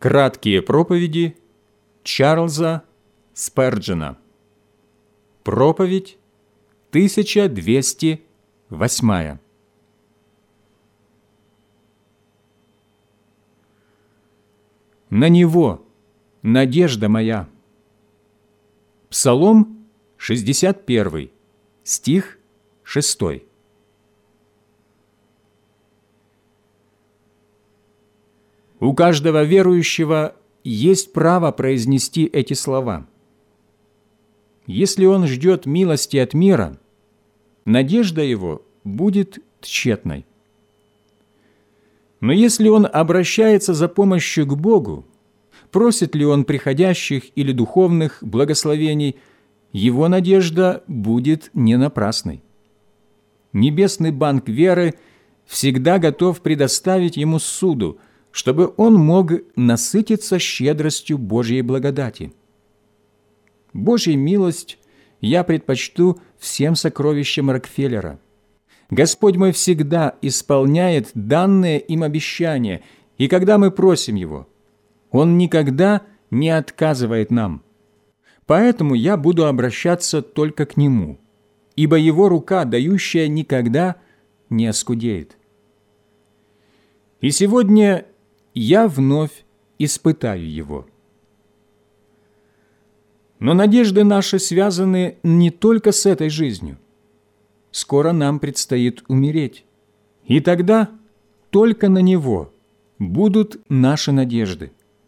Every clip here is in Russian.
Краткие проповеди Чарльза Сперджена. Проповедь 1208. На Него надежда моя. Псалом 61, стих 6. У каждого верующего есть право произнести эти слова. Если он ждет милости от мира, надежда его будет тщетной. Но если он обращается за помощью к Богу, просит ли он приходящих или духовных благословений, его надежда будет не напрасной. Небесный банк веры всегда готов предоставить ему суду, чтобы он мог насытиться щедростью Божьей благодати. Божью милость я предпочту всем сокровищам Рокфеллера. Господь мой всегда исполняет данные им обещания, и когда мы просим Его, Он никогда не отказывает нам. Поэтому я буду обращаться только к Нему, ибо Его рука, дающая, никогда не оскудеет. И сегодня я вновь испытаю Его. Но надежды наши связаны не только с этой жизнью. Скоро нам предстоит умереть, и тогда только на Него будут наши надежды.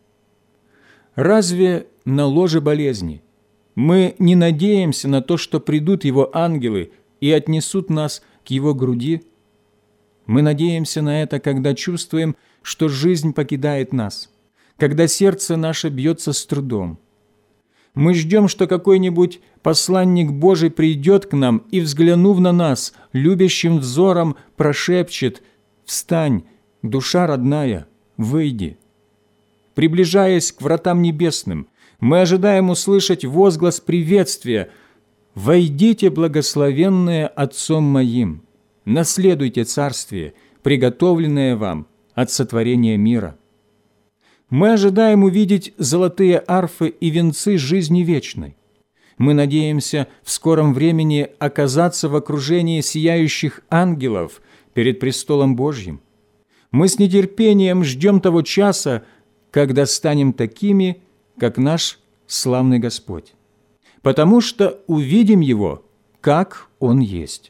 Разве на ложе болезни мы не надеемся на то, что придут Его ангелы и отнесут нас к Его груди? Мы надеемся на это, когда чувствуем, что жизнь покидает нас, когда сердце наше бьется с трудом. Мы ждем, что какой-нибудь посланник Божий придет к нам и, взглянув на нас, любящим взором прошепчет: «Встань, душа родная, выйди». Приближаясь к вратам небесным, мы ожидаем услышать возглас приветствия: «Войдите, благословенные Отцом моим, наследуйте царствие, приготовленное вам от сотворения мира». Мы ожидаем увидеть золотые арфы и венцы жизни вечной. Мы надеемся в скором времени оказаться в окружении сияющих ангелов перед престолом Божьим. Мы с нетерпением ждем того часа, когда станем такими, как наш славный Господь, потому что увидим Его, как Он есть.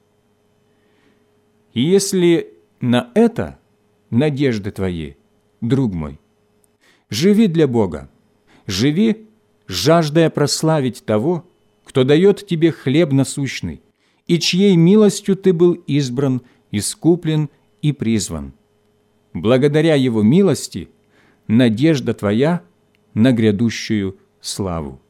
И если на это надежды твои, друг мой, живи для Бога, живи, жаждая прославить того, кто дает тебе хлеб насущный, и чьей милостью ты был избран, искуплен и призван. Благодаря Его милости надежда твоя на грядущую славу.